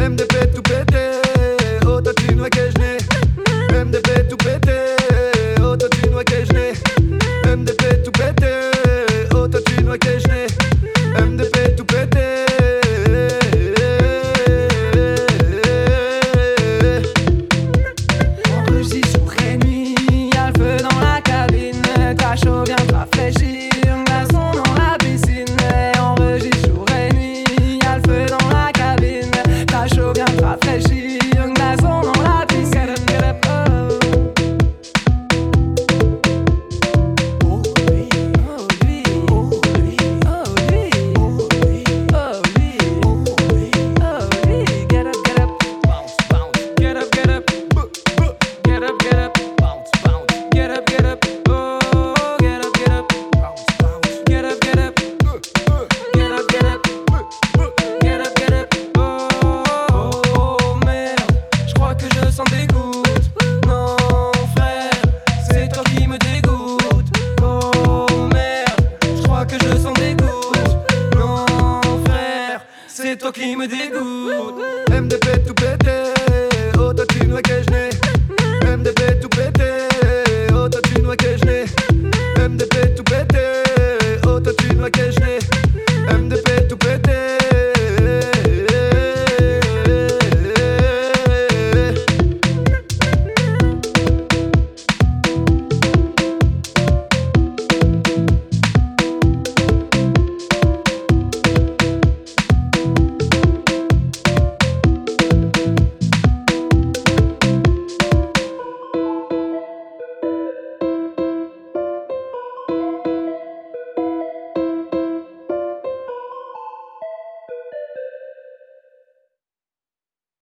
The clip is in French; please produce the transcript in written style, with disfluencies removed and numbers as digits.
MDP tout pété, autotune ouais que je n'ai. MDP tout pété, autotune ouais que je n'ai. MDP tout pété, autotune ouais que je n'ai. MDP tout pété. Enregistre jour et nuit, y'a le feu dans la cabine. T'as chaud, viens te rafraîchir, glaçon dans la piscine. Enregistre jour et nuit, y'a le feu dans la cabine. T'as chaud, viens te rafraîchir, glaçon dans la piscine. Get up, oh. Oh lui, oh lui, oh lui, oh lui, oh lui, oh lui, oh lui, oh lui. Get up, bounce, bounce. Get up, get up, get up, bounce, bounce. Get up, oh, get up, bounce, bounce. Get up, get up, get up, oh merde, je crois que je sens des gouttes. Non frère, c'est toi qui me dégoûte. Oh merde, je crois que je sens des gouttes. Non frère, c'est toi qui me dégoûte. MDP tout pété, autotune ouais que je n'ai.